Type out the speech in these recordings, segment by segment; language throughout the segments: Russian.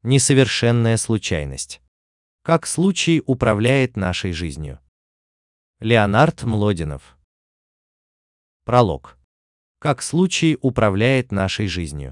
Несовершенная случайность. Как случай управляет нашей жизнью. Леонард Млодинов. Пролог. Как случай управляет нашей жизнью.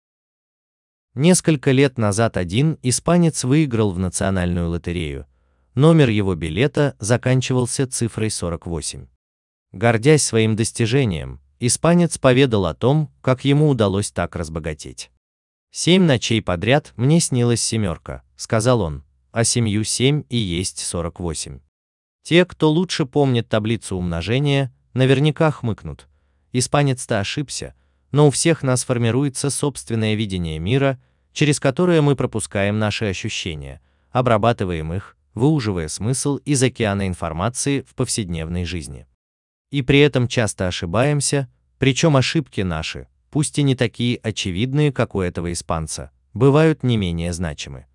Несколько лет назад один испанец выиграл в национальную лотерею. Номер его билета заканчивался цифрой 48. Гордясь своим достижением, испанец поведал о том, как ему удалось так разбогатеть. 7 ночей подряд мне снилась семерка, сказал он, а семью 7 и есть 48. Те, кто лучше помнит таблицу умножения, наверняка хмыкнут. Испанец-то ошибся, но у всех нас формируется собственное видение мира, через которое мы пропускаем наши ощущения, обрабатываем их, выуживая смысл из океана информации в повседневной жизни. И при этом часто ошибаемся, причем ошибки наши, пусть и не такие очевидные, как у этого испанца, бывают не менее значимы.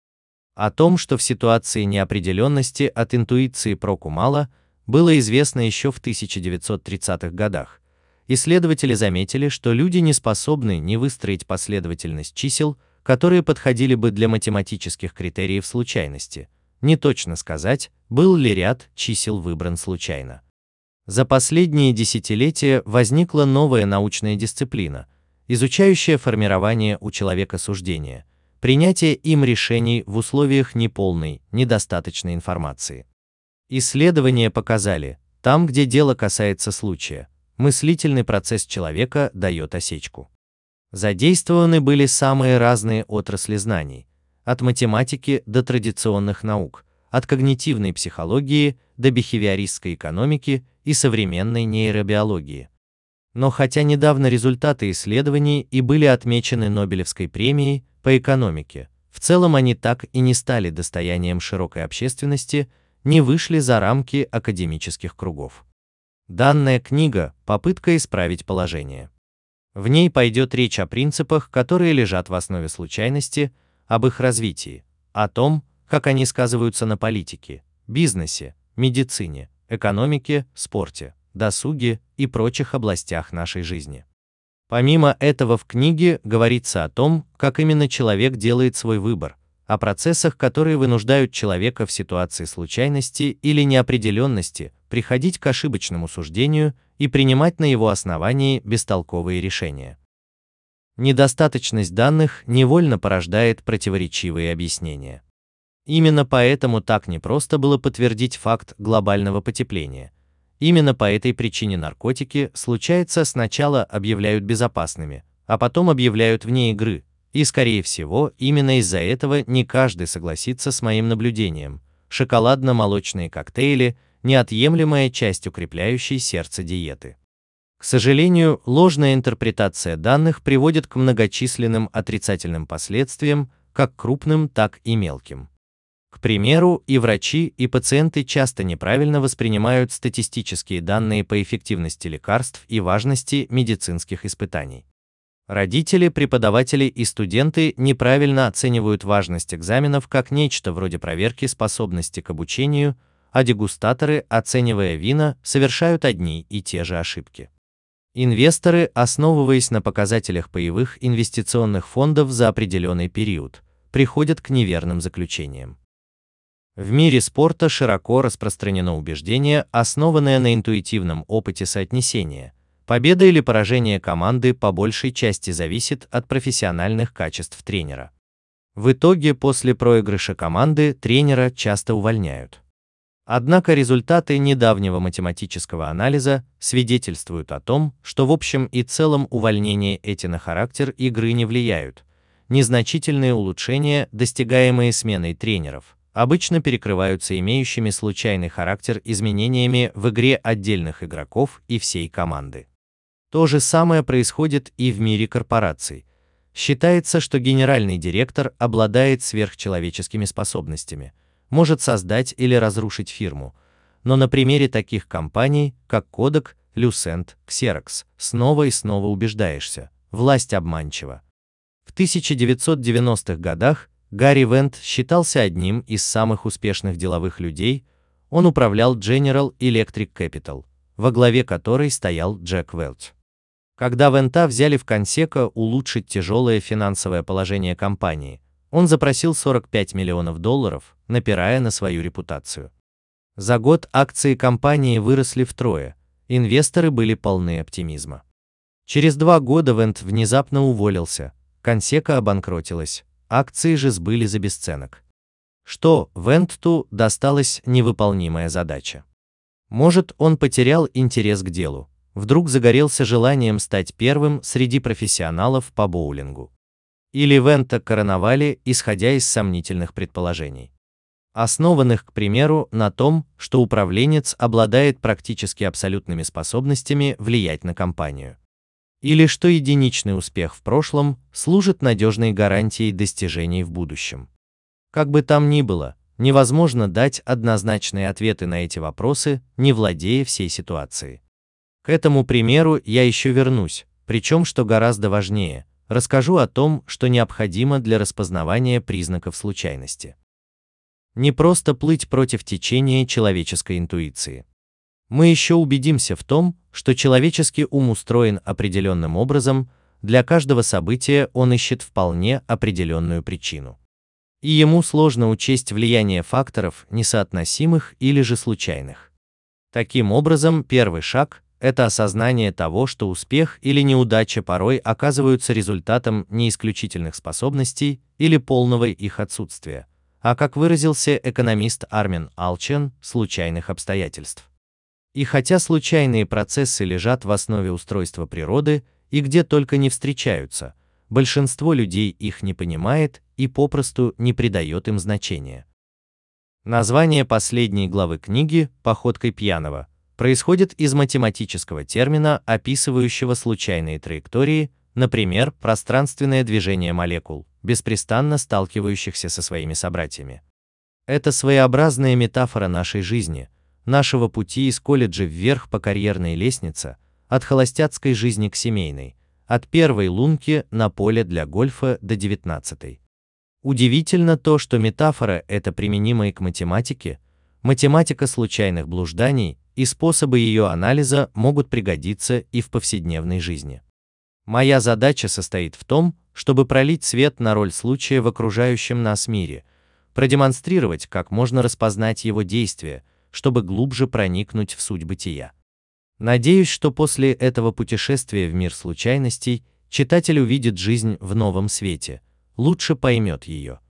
О том, что в ситуации неопределенности от интуиции проку мало, было известно еще в 1930-х годах. Исследователи заметили, что люди не способны не выстроить последовательность чисел, которые подходили бы для математических критериев случайности. Не точно сказать, был ли ряд чисел выбран случайно. За последние десятилетия возникла новая научная дисциплина, изучающая формирование у человека суждения, принятие им решений в условиях неполной, недостаточной информации. Исследования показали, там, где дело касается случая, мыслительный процесс человека дает осечку. Задействованы были самые разные отрасли знаний, от математики до традиционных наук, от когнитивной психологии до бихевиористской экономики и современной нейробиологии. Но хотя недавно результаты исследований и были отмечены Нобелевской премией по экономике, в целом они так и не стали достоянием широкой общественности, не вышли за рамки академических кругов. Данная книга – попытка исправить положение. В ней пойдет речь о принципах, которые лежат в основе случайности, об их развитии, о том, как они сказываются на политике, бизнесе, медицине, экономике, спорте, досуге и прочих областях нашей жизни. Помимо этого в книге говорится о том, как именно человек делает свой выбор, о процессах, которые вынуждают человека в ситуации случайности или неопределенности приходить к ошибочному суждению и принимать на его основании бестолковые решения. Недостаточность данных невольно порождает противоречивые объяснения. Именно поэтому так непросто было подтвердить факт глобального потепления. Именно по этой причине наркотики, случается, сначала объявляют безопасными, а потом объявляют вне игры, и, скорее всего, именно из-за этого не каждый согласится с моим наблюдением. Шоколадно-молочные коктейли – неотъемлемая часть укрепляющей сердце диеты. К сожалению, ложная интерпретация данных приводит к многочисленным отрицательным последствиям, как крупным, так и мелким. К примеру, и врачи, и пациенты часто неправильно воспринимают статистические данные по эффективности лекарств и важности медицинских испытаний. Родители, преподаватели и студенты неправильно оценивают важность экзаменов как нечто вроде проверки способности к обучению, а дегустаторы, оценивая вина, совершают одни и те же ошибки. Инвесторы, основываясь на показателях паевых инвестиционных фондов за определенный период, приходят к неверным заключениям. В мире спорта широко распространено убеждение, основанное на интуитивном опыте соотнесения. Победа или поражение команды по большей части зависит от профессиональных качеств тренера. В итоге после проигрыша команды тренера часто увольняют. Однако результаты недавнего математического анализа свидетельствуют о том, что в общем и целом увольнения эти на характер игры не влияют. Незначительные улучшения, достигаемые сменой тренеров, обычно перекрываются имеющими случайный характер изменениями в игре отдельных игроков и всей команды. То же самое происходит и в мире корпораций. Считается, что генеральный директор обладает сверхчеловеческими способностями, может создать или разрушить фирму, но на примере таких компаний, как Kodak, Lucent, Xerox, снова и снова убеждаешься – власть обманчива. В 1990-х годах Гарри Вент считался одним из самых успешных деловых людей, он управлял General Electric Capital, во главе которой стоял Джек Велч. Когда Вента взяли в Консека улучшить тяжелое финансовое положение компании, Он запросил 45 миллионов долларов, напирая на свою репутацию. За год акции компании выросли втрое, инвесторы были полны оптимизма. Через 2 года Вент внезапно уволился, Консека обанкротилась, акции же сбыли за бесценок. Что Венту досталась невыполнимая задача? Может, он потерял интерес к делу, вдруг загорелся желанием стать первым среди профессионалов по боулингу. Или Вента короновали, исходя из сомнительных предположений, основанных, к примеру, на том, что управленец обладает практически абсолютными способностями влиять на компанию. Или что единичный успех в прошлом служит надежной гарантией достижений в будущем. Как бы там ни было, невозможно дать однозначные ответы на эти вопросы, не владея всей ситуацией. К этому примеру я еще вернусь, причем, что гораздо важнее, расскажу о том, что необходимо для распознавания признаков случайности. Не просто плыть против течения человеческой интуиции. Мы еще убедимся в том, что человеческий ум устроен определенным образом, для каждого события он ищет вполне определенную причину. И ему сложно учесть влияние факторов несоотносимых или же случайных. Таким образом, первый шаг – это осознание того, что успех или неудача порой оказываются результатом не исключительных способностей или полного их отсутствия, а, как выразился экономист Армен Алчен, случайных обстоятельств. И хотя случайные процессы лежат в основе устройства природы и где только не встречаются, большинство людей их не понимает и попросту не придает им значения. Название последней главы книги «Походкой пьяного» происходит из математического термина, описывающего случайные траектории, например, пространственное движение молекул, беспрестанно сталкивающихся со своими собратьями. Это своеобразная метафора нашей жизни, нашего пути из колледжа вверх по карьерной лестнице, от холостяцкой жизни к семейной, от первой лунки на поле для гольфа до 19-й. Удивительно то, что метафора эта применима и к математике, математика случайных блужданий и способы ее анализа могут пригодиться и в повседневной жизни. Моя задача состоит в том, чтобы пролить свет на роль случая в окружающем нас мире, продемонстрировать, как можно распознать его действия, чтобы глубже проникнуть в суть бытия. Надеюсь, что после этого путешествия в мир случайностей читатель увидит жизнь в новом свете, лучше поймет ее.